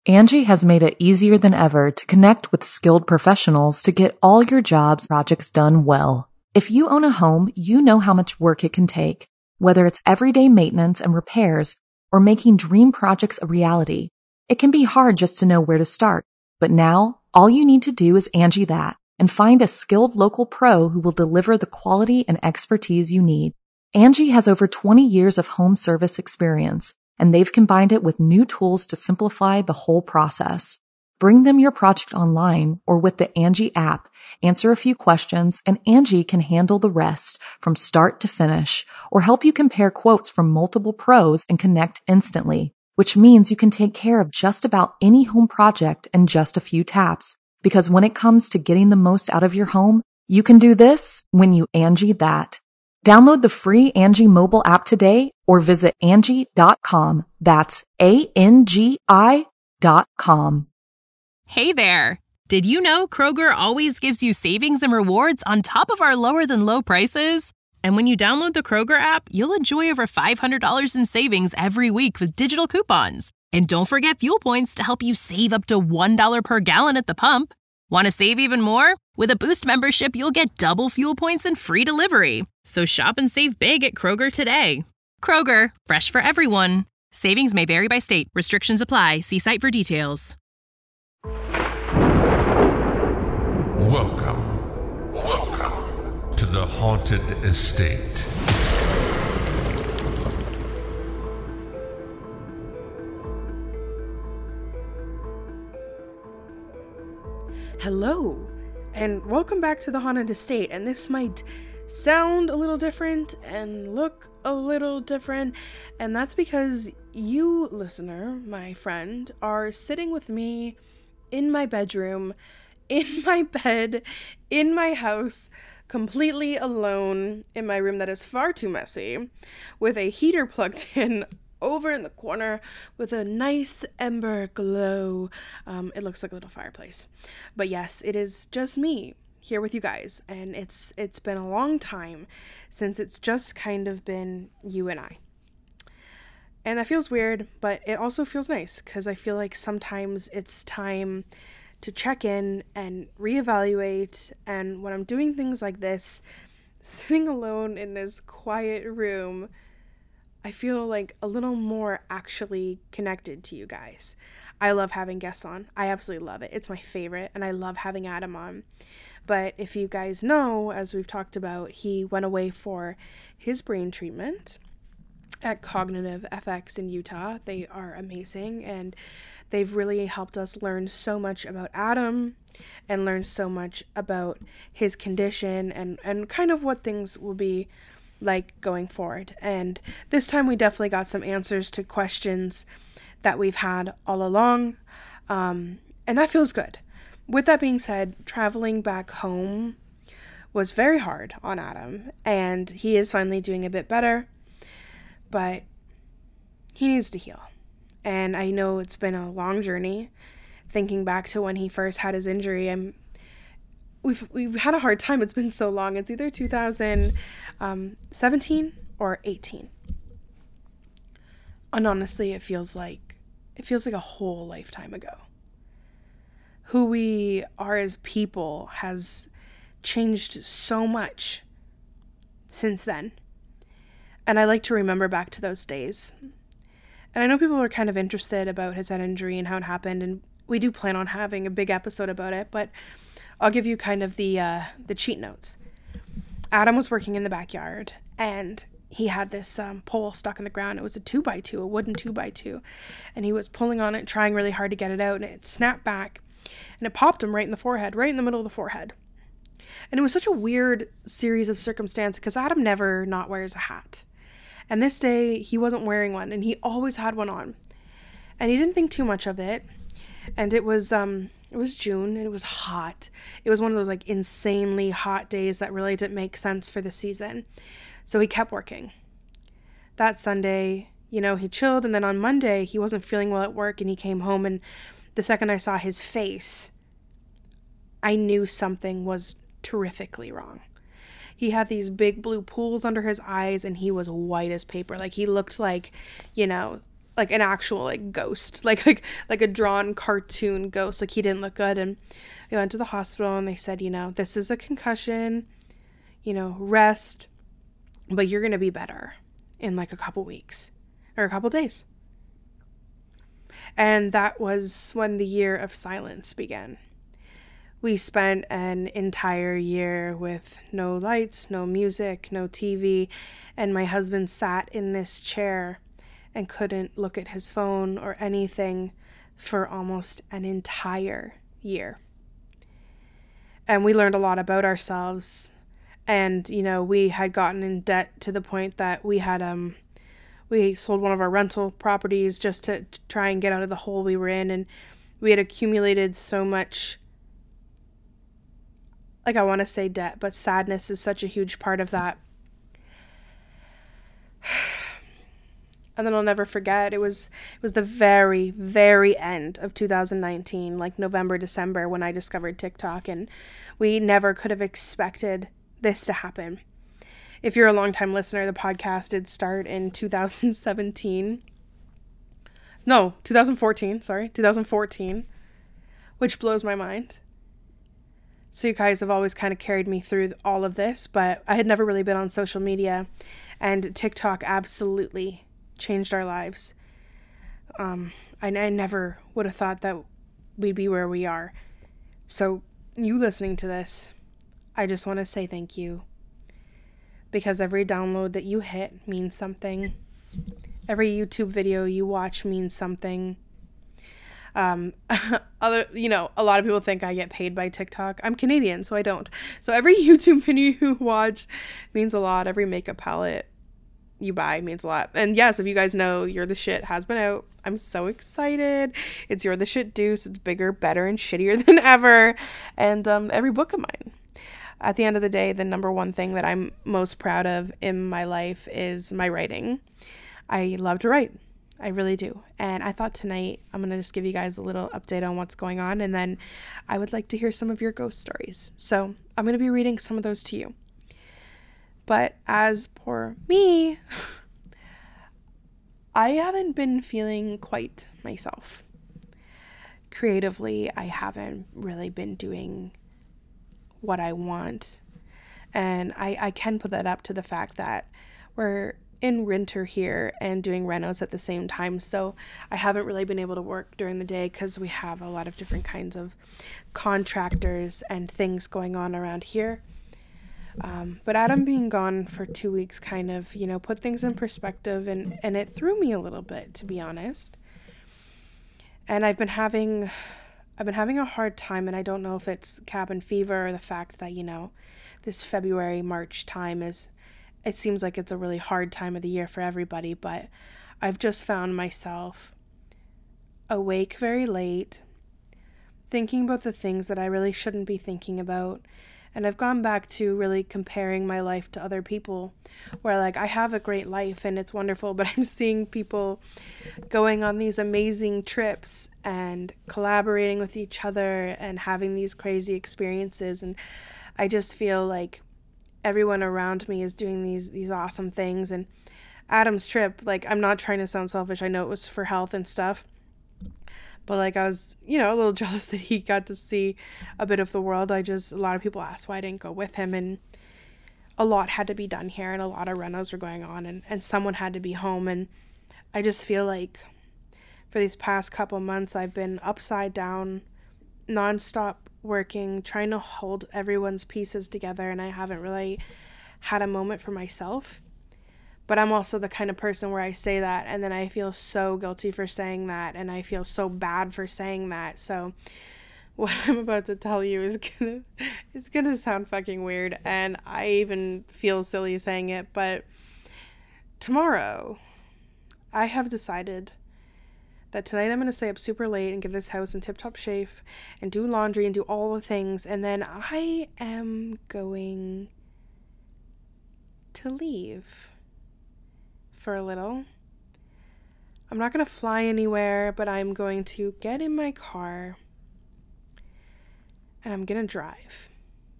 Angie has made it easier than ever to connect with skilled professionals to get all your jobs projects done well. If you own a home, you know how much work it can take, whether it's everyday maintenance and repairs or making dream projects a reality. It can be hard just to know where to start, but now all you need to do is Angie that and find a skilled local pro who will deliver the quality and expertise you need. Angie has over 20 years of home service experience, and they've combined it with new tools to simplify the whole process. Bring them your project online or with the Angie app, answer a few questions, and Angie can handle the rest from start to finish or help you compare quotes from multiple pros and connect instantly, which means you can take care of just about any home project in just a few taps. Because when it comes to getting the most out of your home, you can do this when you Angie that. Download the free Angie mobile app today or visit Angie.com. That's ANGI.com. Hey there! Did you know Kroger always gives you savings and rewards on top of our lower-than-low prices? And when you download the Kroger app, you'll enjoy over $500 in savings every week with digital coupons. And don't forget fuel points to help you save up to $1 per gallon at the pump. Want to save even more? With a Boost membership, you'll get double fuel points and free delivery. So shop and save big at Kroger today. Kroger, fresh for everyone. Savings may vary by state. Restrictions apply. See site for details. Welcome to the Haunted Estate. Hello, and welcome back to the Haunted Estate. And this might sound a little different and look a little different, and that's because you, listener, my friend, are sitting with me in my bedroom, in my bed, in my house, completely alone in my room that is far too messy, with a heater plugged in over in the corner with a nice ember glow. It looks like a little fireplace. But yes, it is just me here with you guys, and it's been a long time since it's just kind of been you and I. And that feels weird, but it also feels nice because I feel like sometimes it's time to check in and reevaluate. And when I'm doing things like this, sitting alone in this quiet room, I feel like a little more actually connected to you guys. I love having guests on. I absolutely love it. It's my favorite, and I love having Adam on. But if you guys know, as we've talked about, he went away for his brain treatment at Cognitive FX in Utah. They are amazing, and they've really helped us learn so much about Adam and learn so much about his condition and kind of what things will be like going forward. And this time we definitely got some answers to questions that we've had all along, and that feels good. With that being said, traveling back home was very hard on Adam, and he is finally doing a bit better, but he needs to heal. And I know it's been a long journey. Thinking back to when he first had his injury, we've had a hard time. It's been so long. It's either 2017 or 18. And honestly, it feels like a whole lifetime ago. Who we are as people has changed so much since then. And I like to remember back to those days. And I know people are kind of interested about his head injury and how it happened, and we do plan on having a big episode about it, but I'll give you kind of the cheat notes. Adam was working in the backyard, and he had this pole stuck in the ground. It was a 2x2, a wooden 2x2, and he was pulling on it, trying really hard to get it out, and it snapped back, and it popped him right in the forehead, right in the middle of the forehead. And it was such a weird series of circumstances because Adam never not wears a hat. And this day, he wasn't wearing one, and he always had one on. And he didn't think too much of it, and it was June, and it was hot. It was one of those, like, insanely hot days that really didn't make sense for the season. So he kept working. That Sunday, he chilled, and then on Monday, he wasn't feeling well at work, and he came home, and the second I saw his face, I knew something was terrifically wrong. He had these big blue pools under his eyes, and he was white as paper. Like, he looked like, like an actual like ghost, like a drawn cartoon ghost. Like he didn't look good. And we went to the hospital and they said, this is a concussion, rest, but you're going to be better in like a couple weeks or a couple days. And that was when the year of silence began. We spent an entire year with no lights, no music, no TV, and my husband sat in this chair and couldn't look at his phone or anything for almost an entire year. And we learned a lot about ourselves. And, we had gotten in debt to the point that we had, we sold one of our rental properties just to try and get out of the hole we were in. And we had accumulated so much, like I want to say debt, but sadness is such a huge part of that. And then I'll never forget, it was the very, very end of 2019, like November, December, when I discovered TikTok, and we never could have expected this to happen. If you're a longtime listener, the podcast did start in 2014, which blows my mind. So you guys have always kind of carried me through all of this, but I had never really been on social media, and TikTok absolutely changed our lives. I never would have thought that we'd be where we are. So you listening to this, I just want to say thank you, because every download that you hit means something. Every YouTube video you watch means something. A lot of people think I get paid by TikTok. I'm Canadian, so I don't. So every YouTube video you watch means a lot. Every makeup palette you buy means a lot. And yes, if you guys know, You're the Shit has been out. I'm so excited. It's You're the Shit Deuce. It's bigger, better, and shittier than ever. And every book of mine. At the end of the day, the number one thing that I'm most proud of in my life is my writing. I love to write. I really do. And I thought tonight I'm going to just give you guys a little update on what's going on, and then I would like to hear some of your ghost stories. So I'm going to be reading some of those to you. But as for me, I haven't been feeling quite myself. Creatively, I haven't really been doing what I want. And I can put that up to the fact that we're in winter here and doing renos at the same time, so I haven't really been able to work during the day because we have a lot of different kinds of contractors and things going on around here. But Adam being gone for 2 weeks kind of, put things in perspective, and it threw me a little bit, to be honest. And I've been having a hard time, and I don't know if it's cabin fever or the fact that, this February, March time it seems like it's a really hard time of the year for everybody, but I've just found myself awake very late, thinking about the things that I really shouldn't be thinking about. And I've gone back to really comparing my life to other people, where like I have a great life and it's wonderful, but I'm seeing people going on these amazing trips and collaborating with each other and having these crazy experiences. And I just feel like everyone around me is doing these awesome things. And Adam's trip, like, I'm not trying to sound selfish. I know it was for health and stuff, but like I was, a little jealous that he got to see a bit of the world. A lot of people asked why I didn't go with him, and a lot had to be done here, and a lot of renos were going on, and someone had to be home. And I just feel like for these past couple months, I've been upside down, nonstop working, trying to hold everyone's pieces together, and I haven't really had a moment for myself. But I'm also the kind of person where I say that, and then I feel so guilty for saying that, and I feel so bad for saying that. So what I'm about to tell you is gonna sound fucking weird, and I even feel silly saying it, but tomorrow I have decided that tonight I'm going to stay up super late and get this house in tip-top shape and do laundry and do all the things, and then I am going to leave for a little. I'm not going to fly anywhere, but I'm going to get in my car and I'm going to drive.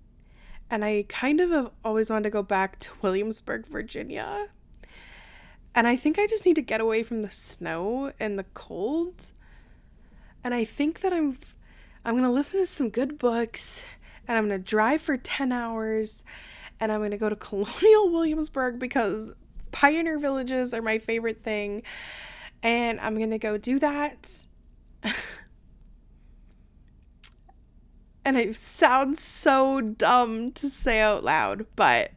And I kind of have always wanted to go back to Williamsburg, Virginia. And I think I just need to get away from the snow and the cold. And I think that I'm going to listen to some good books, and I'm going to drive for 10 hours, and I'm going to go to Colonial Williamsburg because pioneer villages are my favorite thing. And I'm going to go do that. And it sounds so dumb to say out loud, but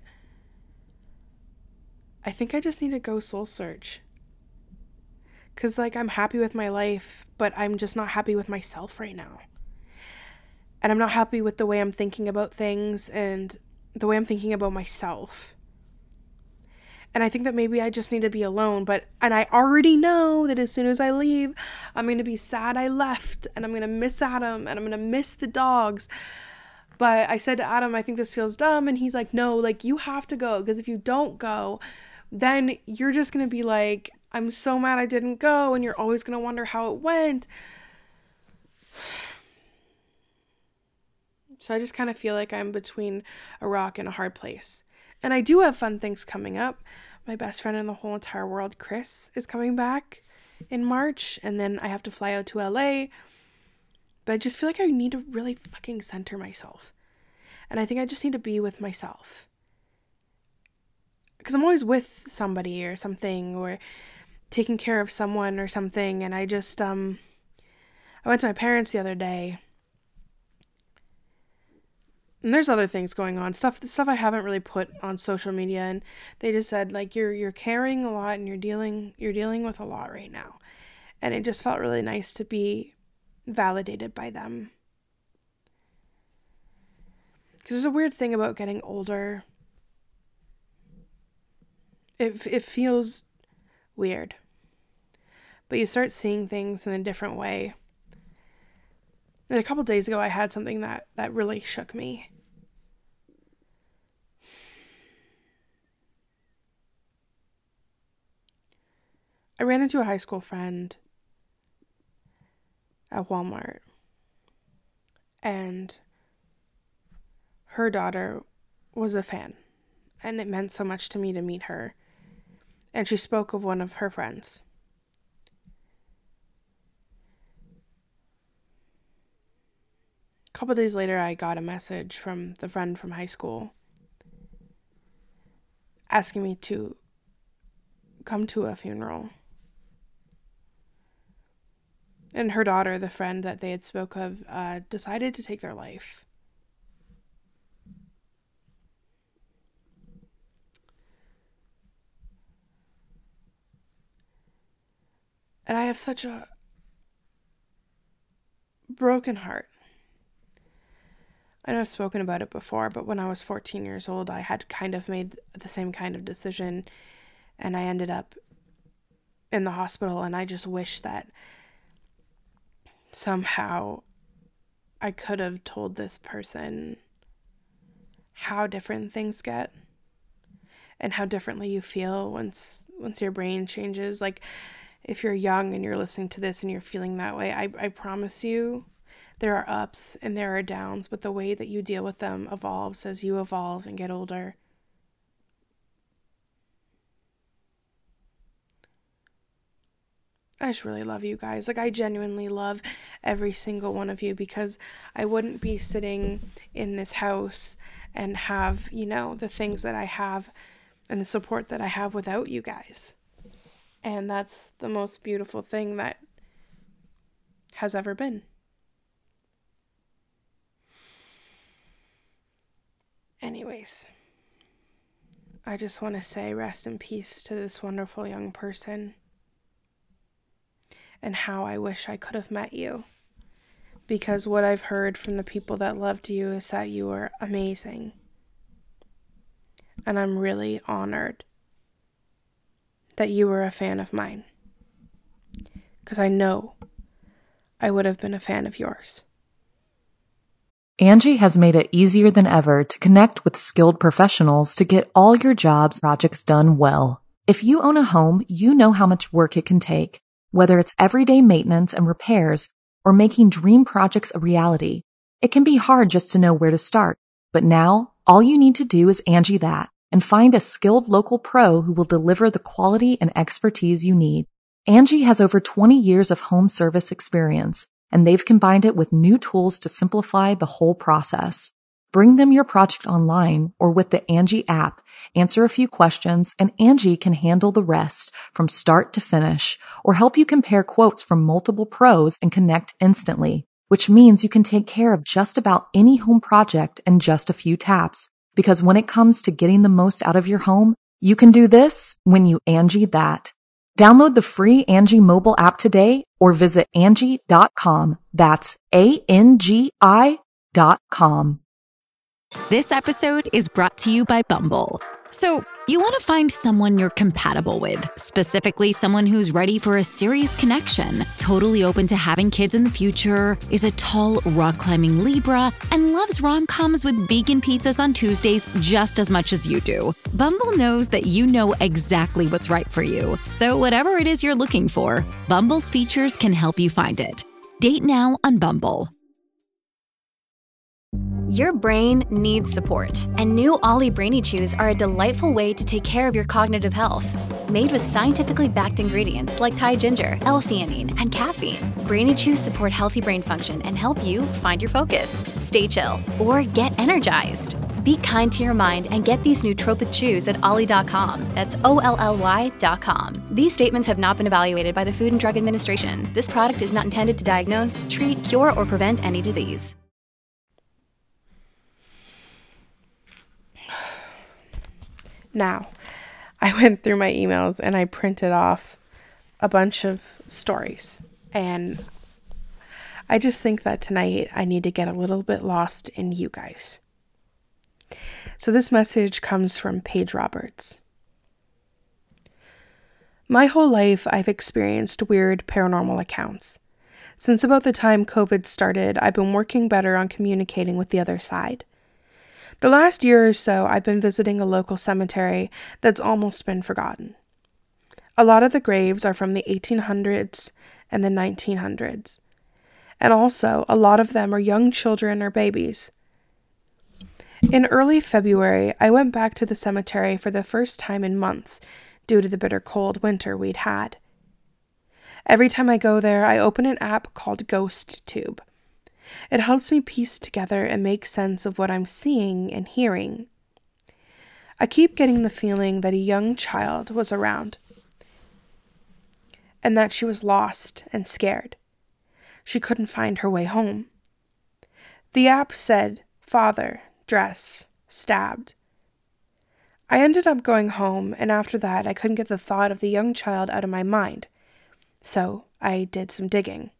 I think I just need to go soul search. Because, like, I'm happy with my life, but I'm just not happy with myself right now. And I'm not happy with the way I'm thinking about things and the way I'm thinking about myself. And I think that maybe I just need to be alone. And I already know that as soon as I leave, I'm going to be sad I left. And I'm going to miss Adam. And I'm going to miss the dogs. But I said to Adam, I think this feels dumb. And he's like, no, like, you have to go. Because if you don't go, then you're just going to be like, I'm so mad I didn't go. And you're always going to wonder how it went. So I just kind of feel like I'm between a rock and a hard place. And I do have fun things coming up. My best friend in the whole entire world, Chris, is coming back in March. And then I have to fly out to LA. But I just feel like I need to really fucking center myself. And I think I just need to be with myself. Because I'm always with somebody or something, or taking care of someone or something. And I just, I went to my parents the other day. And there's other things going on, stuff I haven't really put on social media, and they just said, like, you're carrying a lot and you're dealing with a lot right now. And it just felt really nice to be validated by them. Because there's a weird thing about getting older. It feels weird. But you start seeing things in a different way. And a couple days ago, I had something that really shook me. I ran into a high school friend at Walmart. And her daughter was a fan. And it meant so much to me to meet her. And she spoke of one of her friends. A couple days later, I got a message from the friend from high school asking me to come to a funeral. And her daughter, the friend that they had spoke of, decided to take their life. And I have such a broken heart. I know I've spoken about it before, but when I was 14 years old, I had kind of made the same kind of decision, and I ended up in the hospital, and I just wish that somehow I could have told this person how different things get and how differently you feel once your brain changes. Like, if you're young and you're listening to this and you're feeling that way, I promise you there are ups and there are downs, but the way that you deal with them evolves as you evolve and get older. I just really love you guys. Like, I genuinely love every single one of you, because I wouldn't be sitting in this house and have, the things that I have and the support that I have without you guys. And that's the most beautiful thing that has ever been. Anyways, I just want to say rest in peace to this wonderful young person, and how I wish I could have met you, because what I've heard from the people that loved you is that you were amazing, and I'm really honored that you were a fan of mine, because I know I would have been a fan of yours. Angie has made it easier than ever to connect with skilled professionals to get all your jobs projects done well. If you own a home, you know how much work it can take, whether it's everyday maintenance and repairs or making dream projects a reality. It can be hard just to know where to start, but now all you need to do is Angie that and find a skilled local pro who will deliver the quality and expertise you need. Angie has over 20 years of home service experience, and they've combined it with new tools to simplify the whole process. Bring them your project online or with the Angie app, answer a few questions, and Angie can handle the rest from start to finish, or help you compare quotes from multiple pros and connect instantly, which means you can take care of just about any home project in just a few taps. Because when it comes to getting the most out of your home, you can do this when you Angie that. Download the free Angie mobile app today or visit Angie.com. That's ANGI.com. This episode is brought to you by Bumble. So, you want to find someone you're compatible with, specifically someone who's ready for a serious connection, totally open to having kids in the future, is a tall, rock-climbing Libra, and loves rom-coms with vegan pizzas on Tuesdays just as much as you do. Bumble knows that you know exactly what's right for you. So whatever it is you're looking for, Bumble's features can help you find it. Date now on Bumble. Your brain needs support, and new Ollie Brainy Chews are a delightful way to take care of your cognitive health. Made with scientifically backed ingredients like Thai ginger, L-theanine, and caffeine, Brainy Chews support healthy brain function and help you find your focus, stay chill, or get energized. Be kind to your mind and get these nootropic chews at ollie.com. That's OLLY.com. These statements have not been evaluated by the Food and Drug Administration. This product is not intended to diagnose, treat, cure, or prevent any disease. Now, I went through my emails and I printed off a bunch of stories. And I just think that tonight I need to get a little bit lost in you guys. So this message comes from Paige Roberts. My whole life, I've experienced weird paranormal accounts. Since about the time COVID started, I've been working better on communicating with the other side. The last year or so, I've been visiting a local cemetery that's almost been forgotten. A lot of the graves are from the 1800s and the 1900s. And also, a lot of them are young children or babies. In early February, I went back to the cemetery for the first time in months due to the bitter cold winter we'd had. Every time I go there, I open an app called GhostTube. It helps me piece together and make sense of what I'm seeing and hearing. I keep getting the feeling that a young child was around, and that she was lost and scared. She couldn't find her way home. The app said, "Father, dress, stabbed." I ended up going home, and after that I couldn't get the thought of the young child out of my mind, so I did some digging.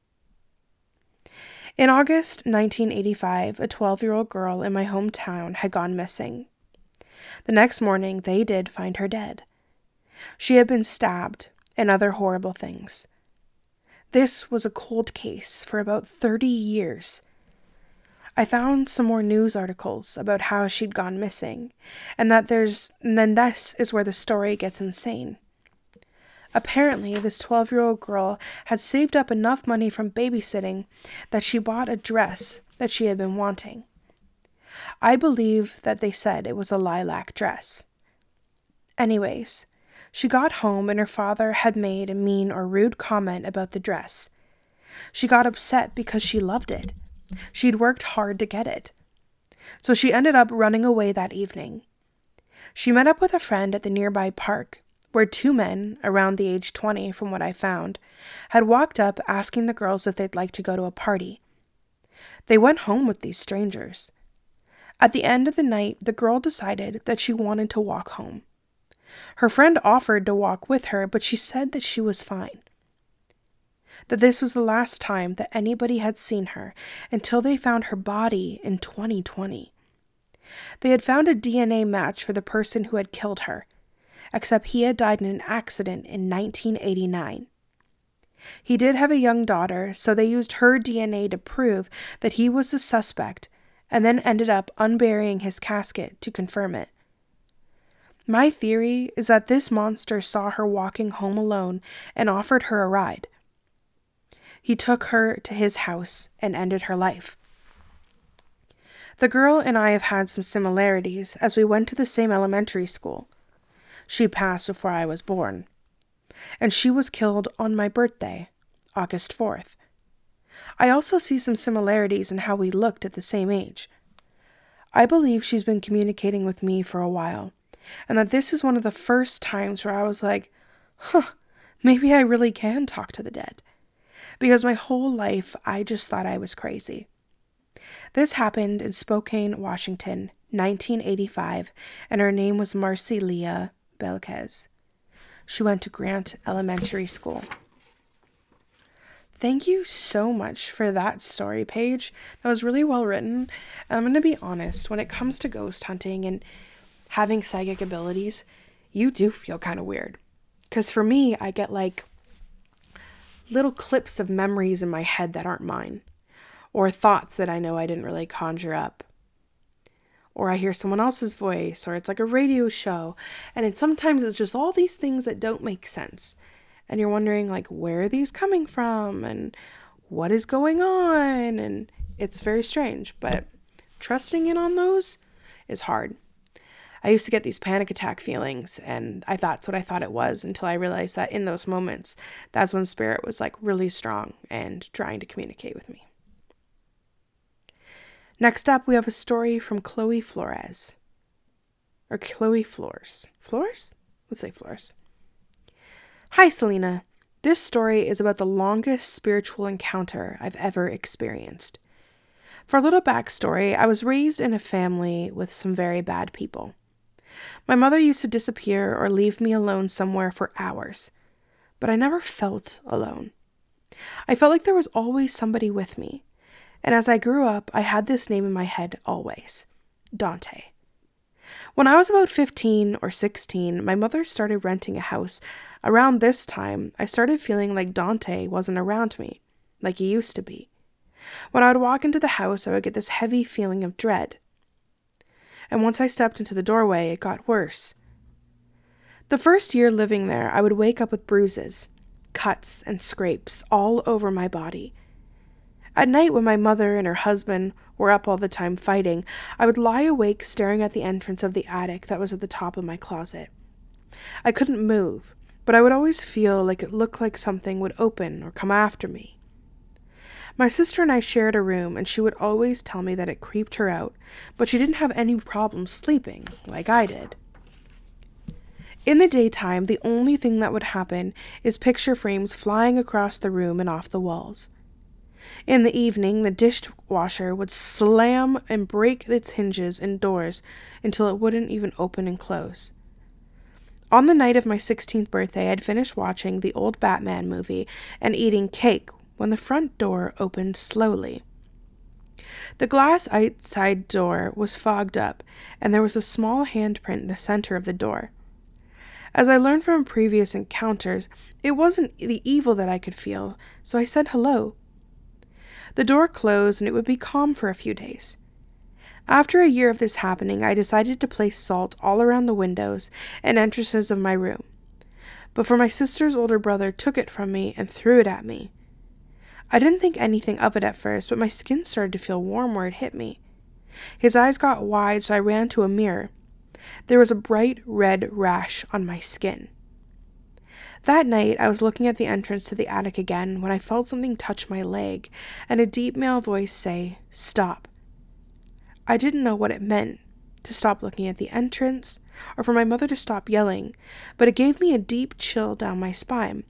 In August 1985, a 12-year-old girl in my hometown had gone missing. The next morning, they did find her dead. She had been stabbed and other horrible things. This was a cold case for about 30 years. I found some more news articles about how she'd gone missing, and then this is where the story gets insane. Apparently, this 12-year-old girl had saved up enough money from babysitting that she bought a dress that she had been wanting. I believe that they said it was a lilac dress. Anyways, she got home and her father had made a mean or rude comment about the dress. She got upset because she loved it. She'd worked hard to get it. So she ended up running away that evening. She met up with a friend at the nearby park, where two men, around the age 20 from what I found, had walked up asking the girls if they'd like to go to a party. They went home with these strangers. At the end of the night, the girl decided that she wanted to walk home. Her friend offered to walk with her, but she said that she was fine. That this was the last time that anybody had seen her until they found her body in 2020. They had found a DNA match for the person who had killed her, except he had died in an accident in 1989. He did have a young daughter, so they used her DNA to prove that he was the suspect, and then ended up unburying his casket to confirm it. My theory is that this monster saw her walking home alone and offered her a ride. He took her to his house and ended her life. The girl and I have had some similarities as we went to the same elementary school. She passed before I was born, and she was killed on my birthday, August 4th. I also see some similarities in how we looked at the same age. I believe she's been communicating with me for a while, and that this is one of the first times where I was like, maybe I really can talk to the dead. Because my whole life, I just thought I was crazy. This happened in Spokane, Washington, 1985, and her name was Marcy Leah Belquez. She went to Grant Elementary School. Thank you so much for that story, Paige. That was really well written. And I'm going to be honest, when it comes to ghost hunting and having psychic abilities, you do feel kind of weird. Because for me, I get like little clips of memories in my head that aren't mine. Or thoughts that I know I didn't really conjure up. Or I hear someone else's voice, or it's like a radio show. And sometimes it's just all these things that don't make sense. And you're wondering, like, where are these coming from? And what is going on? And it's very strange. But trusting in on those is hard. I used to get these panic attack feelings, and that's what I thought it was until I realized that in those moments, that's when spirit was, like, really strong and trying to communicate with me. Next up, we have a story from Chloe Flores. Or Chloe Flores. Flores? Let's say Flores. Hi, Selena. This story is about the longest spiritual encounter I've ever experienced. For a little backstory, I was raised in a family with some very bad people. My mother used to disappear or leave me alone somewhere for hours, but I never felt alone. I felt like there was always somebody with me, and as I grew up, I had this name in my head always, Dante. When I was about 15 or 16, my mother started renting a house. Around this time, I started feeling like Dante wasn't around me, like he used to be. When I would walk into the house, I would get this heavy feeling of dread. And once I stepped into the doorway, it got worse. The first year living there, I would wake up with bruises, cuts, and scrapes all over my body. At night, when my mother and her husband were up all the time fighting, I would lie awake staring at the entrance of the attic that was at the top of my closet. I couldn't move, but I would always feel like it looked like something would open or come after me. My sister and I shared a room, and she would always tell me that it creeped her out, but she didn't have any problem sleeping, like I did. In the daytime, the only thing that would happen is picture frames flying across the room and off the walls. In the evening, the dishwasher would slam and break its hinges and doors until it wouldn't even open and close. On the night of my 16th birthday, I'd finished watching the old Batman movie and eating cake when the front door opened slowly. The glass outside door was fogged up, and there was a small handprint in the center of the door. As I learned from previous encounters, it wasn't the evil that I could feel, so I said hello. The door closed, and it would be calm for a few days. After a year of this happening, I decided to place salt all around the windows and entrances of my room. But my sister's older brother took it from me and threw it at me. I didn't think anything of it at first, but my skin started to feel warm where it hit me. His eyes got wide, so I ran to a mirror. There was a bright red rash on my skin. That night, I was looking at the entrance to the attic again when I felt something touch my leg and a deep male voice say, "Stop." I didn't know what it meant, to stop looking at the entrance, or for my mother to stop yelling, but it gave me a deep chill down my spine.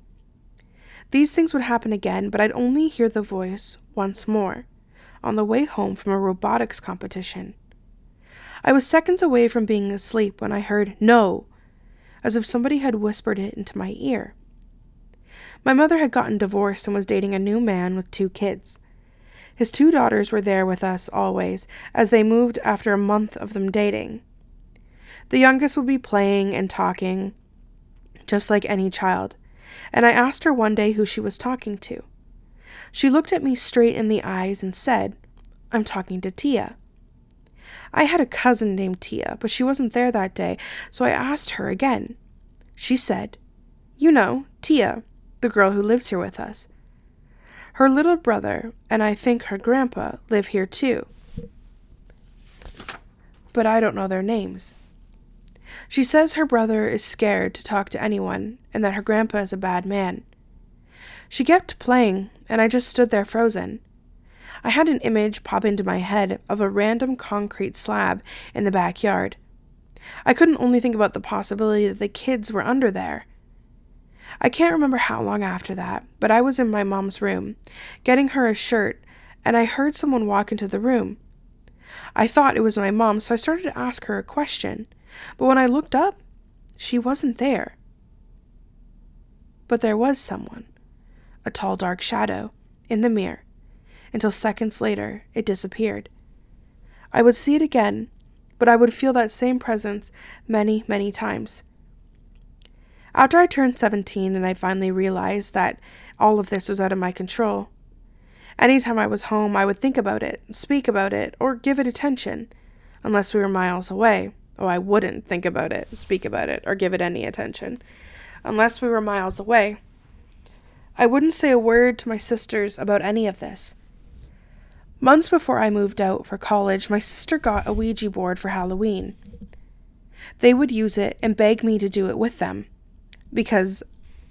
These things would happen again, but I'd only hear the voice once more, on the way home from a robotics competition. I was seconds away from being asleep when I heard "No," as if somebody had whispered it into my ear. My mother had gotten divorced and was dating a new man with 2 kids. His 2 daughters were there with us always, as they moved after a month of them dating. The youngest would be playing and talking, just like any child, and I asked her one day who she was talking to. She looked at me straight in the eyes and said, "I'm talking to Tia." I had a cousin named Tia, but she wasn't there that day, so I asked her again. She said, "You know, Tia, the girl who lives here with us. Her little brother, and I think her grandpa, live here too." but I don't know their names. She says her brother is scared to talk to anyone and that her grandpa is a bad man. She kept playing, and I just stood there frozen. I had an image pop into my head of a random concrete slab in the backyard. I couldn't only think about the possibility that the kids were under there. I can't remember how long after that, but I was in my mom's room, getting her a shirt, and I heard someone walk into the room. I thought it was my mom, so I started to ask her a question, but when I looked up, she wasn't there. But there was someone, a tall dark shadow, in the mirror, until seconds later it disappeared. I would see it again, but I would feel that same presence many, many times. After I turned 17 and I finally realized that all of this was out of my control, anytime I was home I would think about it, speak about it, or give it attention, unless we were miles away. Oh, I wouldn't think about it, speak about it, or give it any attention, unless we were miles away. I wouldn't say a word to my sisters about any of this. Months before I moved out for college, my sister got a Ouija board for Halloween. They would use it and beg me to do it with them, because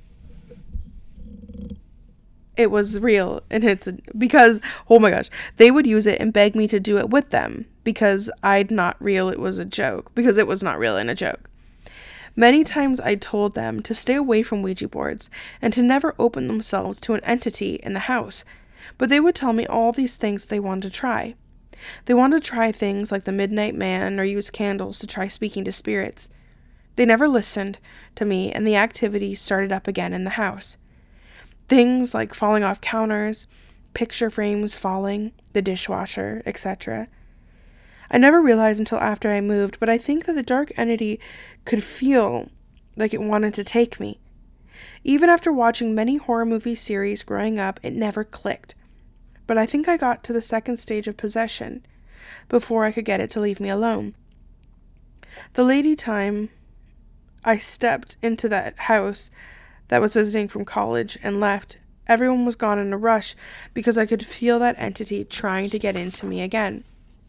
it was real, and oh my gosh, they would use it and beg me to do it with them, because it was not real and a joke. Many times I told them to stay away from Ouija boards and to never open themselves to an entity in the house, but they would tell me all these things they wanted to try. They wanted to try things like the Midnight Man or use candles to try speaking to spirits. They never listened to me, and the activity started up again in the house. Things like falling off counters, picture frames falling, the dishwasher, etc. I never realized until after I moved, but I think that the dark entity could feel like it wanted to take me. Even after watching many horror movie series growing up, it never clicked. But I think I got to the second stage of possession before I could get it to leave me alone. The lady time I stepped into that house that was visiting from college and left, everyone was gone in a rush because I could feel that entity trying to get into me again.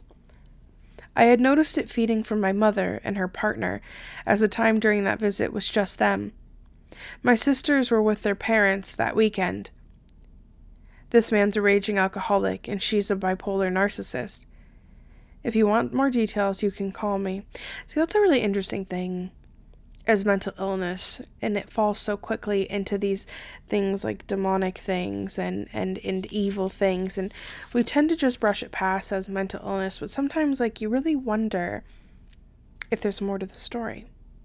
I had noticed it feeding from my mother and her partner, as the time during that visit was just them. My sisters were with their parents that weekend. This man's a raging alcoholic, and she's a bipolar narcissist. If you want more details, you can call me. See, that's a really interesting thing as mental illness, and it falls so quickly into these things like demonic things and evil things, and we tend to just brush it past as mental illness, but sometimes you really wonder if there's more to the story.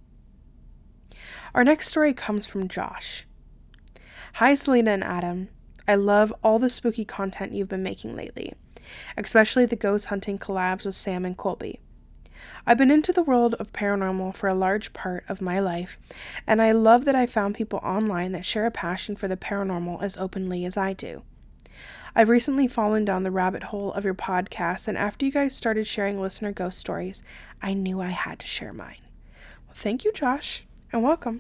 Our next story comes from Josh. Hi Selena and Adam. I love all the spooky content you've been making lately, especially the ghost hunting collabs with Sam and Colby. I've been into the world of paranormal for a large part of my life, and I love that I found people online that share a passion for the paranormal as openly as I do. I've recently fallen down the rabbit hole of your podcast, and after you guys started sharing listener ghost stories, I knew I had to share mine. Well, thank you, Josh, and welcome.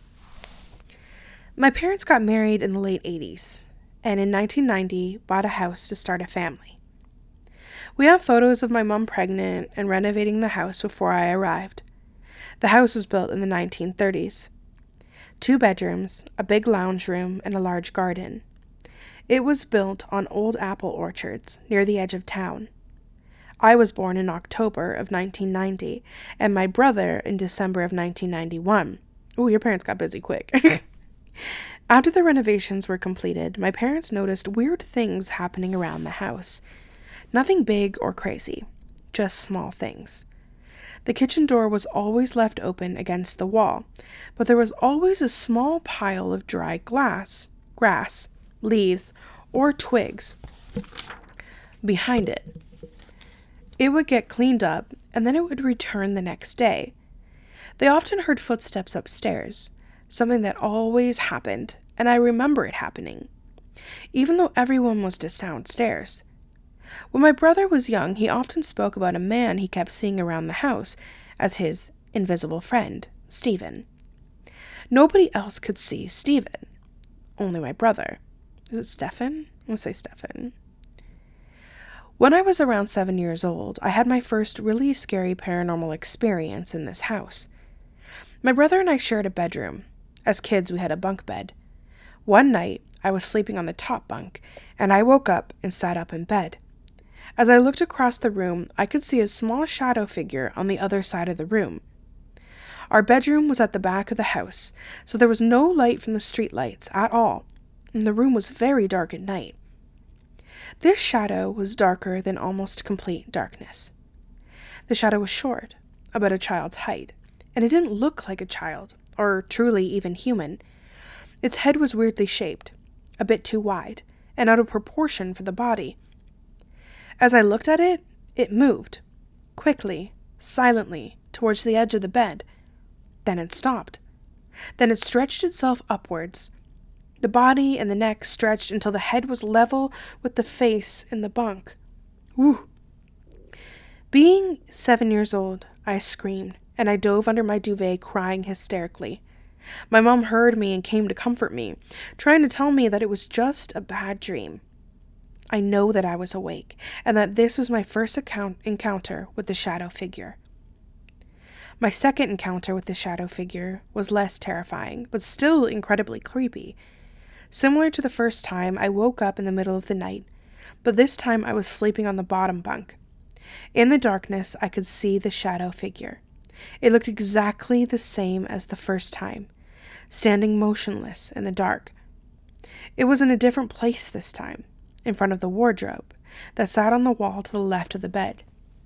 My parents got married in the late 80s, and in 1990 bought a house to start a family. We have photos of my mom pregnant and renovating the house before I arrived. The house was built in the 1930s. 2 bedrooms, a big lounge room, and a large garden. It was built on old apple orchards near the edge of town. I was born in October of 1990, and my brother in December of 1991. Ooh, your parents got busy quick. After the renovations were completed, my parents noticed weird things happening around the house. Nothing big or crazy, just small things. The kitchen door was always left open against the wall, but there was always a small pile of dry grass, leaves, or twigs behind it. It would get cleaned up, and then it would return the next day. They often heard footsteps upstairs, something that always happened, and I remember it happening, even though everyone was just downstairs. When my brother was young, he often spoke about a man he kept seeing around the house as his invisible friend, Stephen. Nobody else could see Stephen, only my brother. Is it Stefan? I'm going to say Stefan. When I was around 7 years old, I had my first really scary paranormal experience in this house. My brother and I shared a bedroom. As kids, we had a bunk bed. One night, I was sleeping on the top bunk, and I woke up and sat up in bed. As I looked across the room, I could see a small shadow figure on the other side of the room. Our bedroom was at the back of the house, so there was no light from the street lights at all, and the room was very dark at night. This shadow was darker than almost complete darkness. The shadow was short, about a child's height, and it didn't look like a child, or truly even human. Its head was weirdly shaped, a bit too wide, and out of proportion for the body. As I looked at it, it moved, quickly, silently, towards the edge of the bed. Then it stopped. Then it stretched itself upwards. The body and the neck stretched until the head was level with the face in the bunk. Woo! Being 7 years old, I screamed, and I dove under my duvet crying hysterically. My mom heard me and came to comfort me, trying to tell me that it was just a bad dream. I know that I was awake, and that this was my first encounter with the shadow figure. My second encounter with the shadow figure was less terrifying, but still incredibly creepy. Similar to the first time, I woke up in the middle of the night, but this time I was sleeping on the bottom bunk. In the darkness, I could see the shadow figure. It looked exactly the same as the first time, standing motionless in the dark. It was in a different place this time, in front of the wardrobe that sat on the wall to the left of the bed.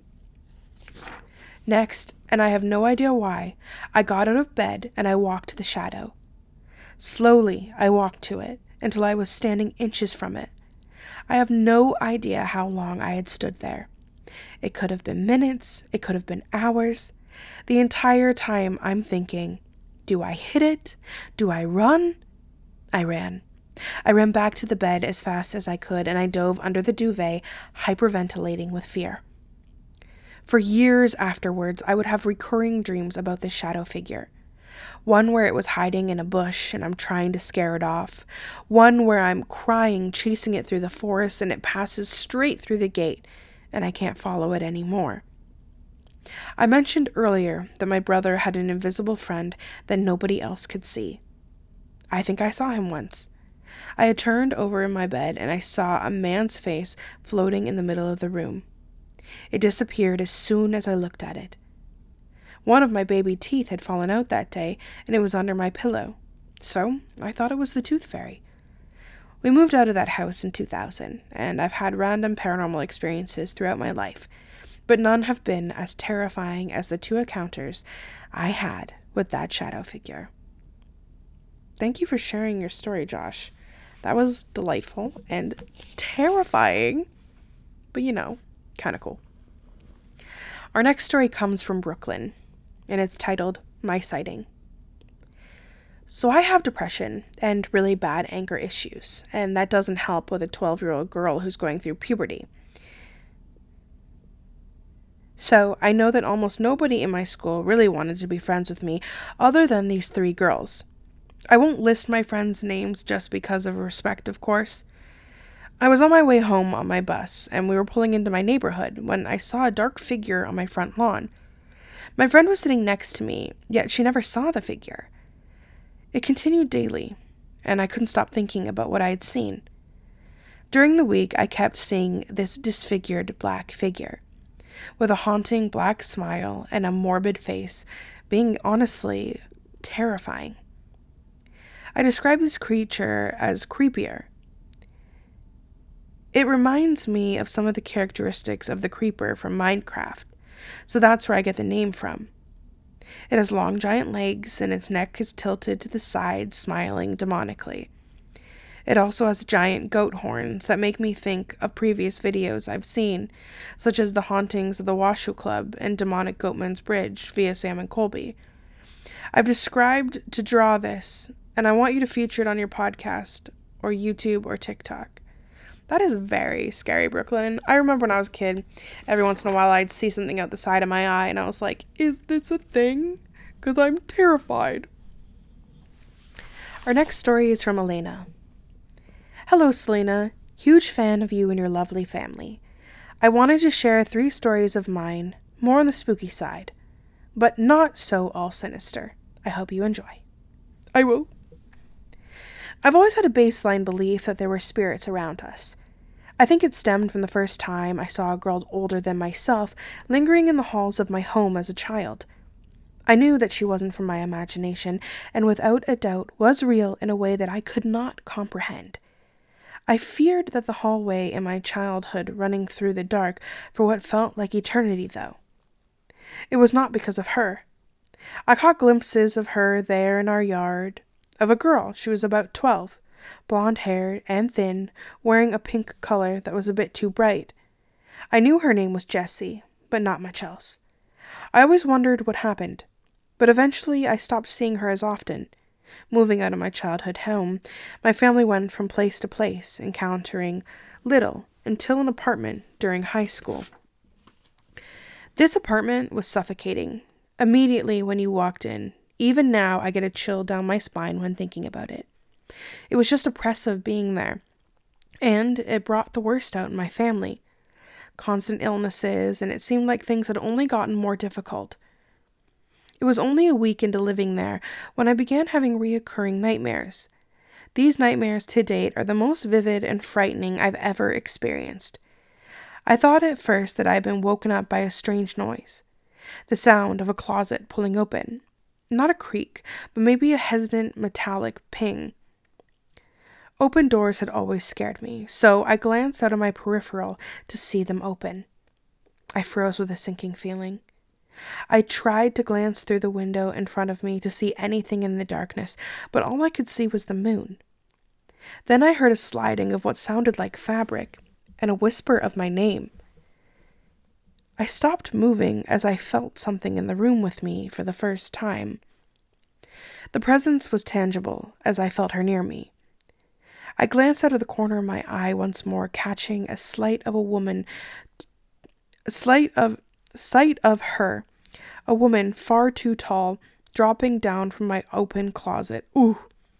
Next, and I have no idea why, I got out of bed and I walked to the shadow. Slowly, I walked to it until I was standing inches from it. I have no idea how long I had stood there. It could have been minutes, it could have been hours. The entire time I'm thinking, do I hit it? Do I run? I ran. I ran back to the bed as fast as I could, and I dove under the duvet, hyperventilating with fear. For years afterwards, I would have recurring dreams about this shadow figure. One where it was hiding in a bush and I'm trying to scare it off. One where I'm crying, chasing it through the forest, and it passes straight through the gate, and I can't follow it anymore. I mentioned earlier that my brother had an invisible friend that nobody else could see. I think I saw him once. I had turned over in my bed and I saw a man's face floating in the middle of the room. It disappeared as soon as I looked at it. One of my baby teeth had fallen out that day, and it was under my pillow, so I thought it was the tooth fairy. We moved out of that house in 2000, and I've had random paranormal experiences throughout my life, but none have been as terrifying as the 2 encounters I had with that shadow figure. Thank you for sharing your story, Josh. That was delightful and terrifying, but kind of cool. Our next story comes from Brooklyn, and it's titled My Sighting. So I have depression and really bad anger issues, and that doesn't help with a 12-year-old girl who's going through puberty. So I know that almost nobody in my school really wanted to be friends with me other than these 3 girls. I won't list my friends' names just because of respect, of course. I was on my way home on my bus, and we were pulling into my neighborhood when I saw a dark figure on my front lawn. My friend was sitting next to me, yet she never saw the figure. It continued daily, and I couldn't stop thinking about what I had seen. During the week, I kept seeing this disfigured black figure, with a haunting black smile and a morbid face, being honestly terrifying. I describe this creature as creepier. It reminds me of some of the characteristics of the creeper from Minecraft, so that's where I get the name from. It has long giant legs, and its neck is tilted to the side, smiling demonically. It also has giant goat horns that make me think of previous videos I've seen, such as the hauntings of the Washoe Club and demonic Goatman's Bridge via Sam and Colby. I've described to draw this, and I want you to feature it on your podcast, or YouTube, or TikTok. That is very scary, Brooklyn. I remember when I was a kid, every once in a while I'd see something out the side of my eye, and I was like, is this a thing? Because I'm terrified. Our next story is from Elena. Hello, Selena. Huge fan of you and your lovely family. I wanted to share 3 stories of mine, more on the spooky side, but not so all sinister. I hope you enjoy. I will. I've always had a baseline belief that there were spirits around us. I think it stemmed from the first time I saw a girl older than myself lingering in the halls of my home as a child. I knew that she wasn't from my imagination, and without a doubt was real in a way that I could not comprehend. I feared that the hallway in my childhood running through the dark for what felt like eternity, though. It was not because of her. I caught glimpses of her there in our yard, of a girl. She was about 12, blonde-haired and thin, wearing a pink color that was a bit too bright. I knew her name was Jessie, but not much else. I always wondered what happened, but eventually I stopped seeing her as often. Moving out of my childhood home, my family went from place to place, encountering little until an apartment during high school. This apartment was suffocating. Immediately when you walked in, even now I get a chill down my spine when thinking about it. It was just oppressive being there, and it brought the worst out in my family. Constant illnesses, and it seemed like things had only gotten more difficult. It was only a week into living there when I began having reoccurring nightmares. These nightmares to date are the most vivid and frightening I've ever experienced. I thought at first that I had been woken up by a strange noise. The sound of a closet pulling open. Not a creak, but maybe a hesitant metallic ping. Open doors had always scared me, so I glanced out of my peripheral to see them open. I froze with a sinking feeling. I tried to glance through the window in front of me to see anything in the darkness, but all I could see was the moon. Then I heard a sliding of what sounded like fabric, and a whisper of my name. I stopped moving as I felt something in the room with me for the first time. The presence was tangible as I felt her near me. I glanced out of the corner of my eye once more, catching a sight of her, a woman far too tall, dropping down from my open closet. Ooh.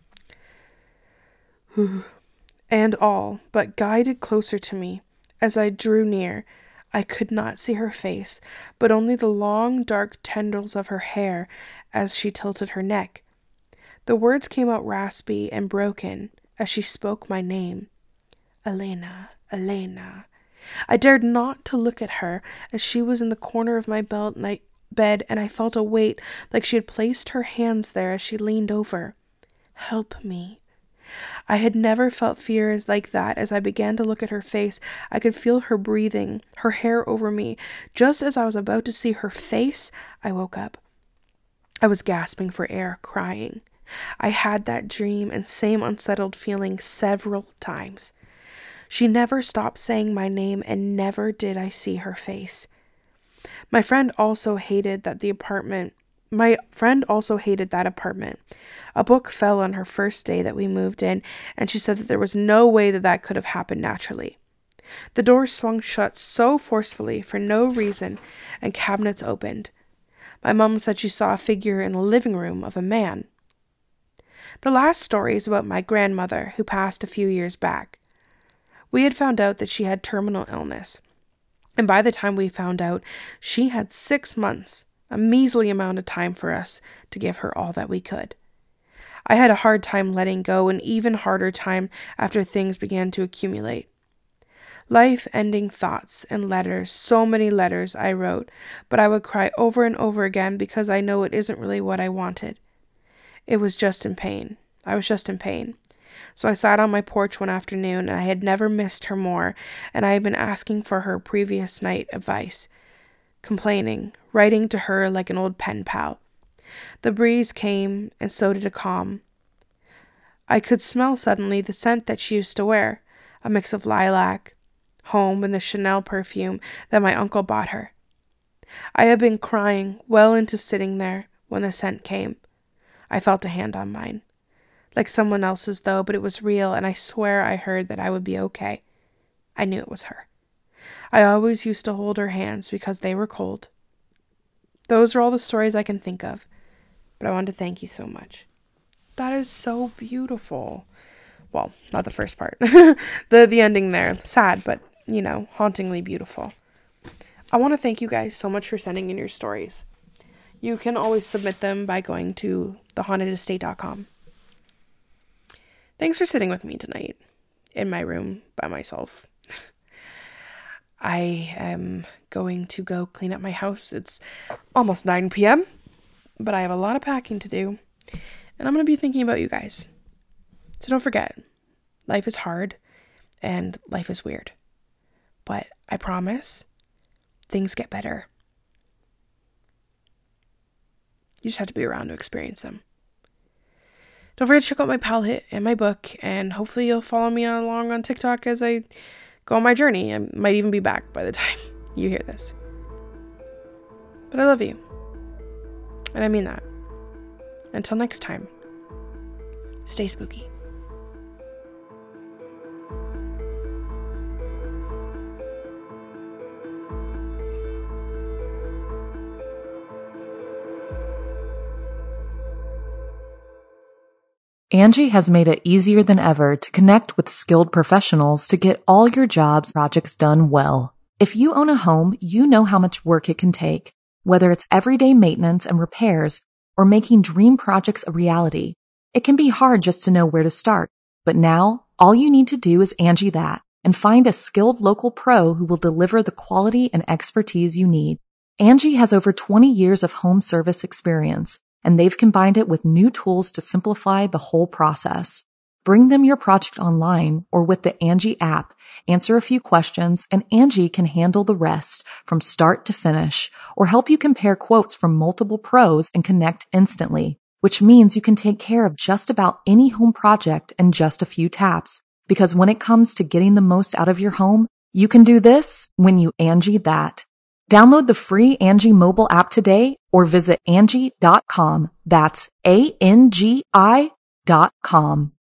And all but guided closer to me. As I drew near, I could not see her face, but only the long, dark tendrils of her hair as she tilted her neck. The words came out raspy and broken as she spoke my name. Elena, Elena. I dared not to look at her as she was in the corner of my bed, and I felt a weight like she had placed her hands there as she leaned over. Help me. I had never felt fears like that. As I began to look at her face, I could feel her breathing, her hair over me. Just as I was about to see her face, I woke up. I was gasping for air, crying. I had that dream and same unsettled feeling several times. She never stopped saying my name, and never did I see her face. My friend also hated that apartment. A book fell on her first day that we moved in, and she said that there was no way that could have happened naturally. The doors swung shut so forcefully for no reason, and cabinets opened. My mom said she saw a figure in the living room of a man. The last story is about my grandmother, who passed a few years back. We had found out that she had terminal illness, and by the time we found out, she had 6 months, a measly amount of time for us to give her all that we could. I had a hard time letting go, an even harder time after things began to accumulate. Life-ending thoughts and letters, so many letters I wrote, but I would cry over and over again because I know it isn't really what I wanted. I was just in pain. So I sat on my porch one afternoon, and I had never missed her more, and I had been asking for her previous night advice, complaining, writing to her like an old pen pal. The breeze came, and so did a calm. I could smell suddenly the scent that she used to wear, a mix of lilac, home, and the Chanel perfume that my uncle bought her. I had been crying well into sitting there when the scent came. I felt a hand on mine. Like someone else's though, but it was real, and I swear I heard that I would be okay. I knew it was her. I always used to hold her hands because they were cold. Those are all the stories I can think of, but I wanted to thank you so much. That is so beautiful. Well, not the first part. the ending there. Sad, but hauntingly beautiful. I want to thank you guys so much for sending in your stories. You can always submit them by going to thehauntedestate.com. Thanks for sitting with me tonight in my room by myself. I am going to go clean up my house. It's almost 9 p.m., but I have a lot of packing to do, and I'm going to be thinking about you guys. So don't forget, life is hard and life is weird, but I promise things get better. You just have to be around to experience them. Don't forget to check out my palette and my book, and hopefully you'll follow me along on TikTok as I go on my journey. I might even be back by the time you hear this. But I love you. And I mean that. Until next time, stay spooky. Angie has made it easier than ever to connect with skilled professionals to get all your jobs projects done well. If you own a home, you know how much work it can take, whether it's everyday maintenance and repairs or making dream projects a reality. It can be hard just to know where to start, but now all you need to do is Angie that and find a skilled local pro who will deliver the quality and expertise you need. Angie has over 20 years of home service experience, and they've combined it with new tools to simplify the whole process. Bring them your project online or with the Angie app, answer a few questions, and Angie can handle the rest from start to finish, or help you compare quotes from multiple pros and connect instantly, which means you can take care of just about any home project in just a few taps. Because when it comes to getting the most out of your home, you can do this when you Angie that. Download the free Angie mobile app today or visit Angie.com. That's ANGI.com.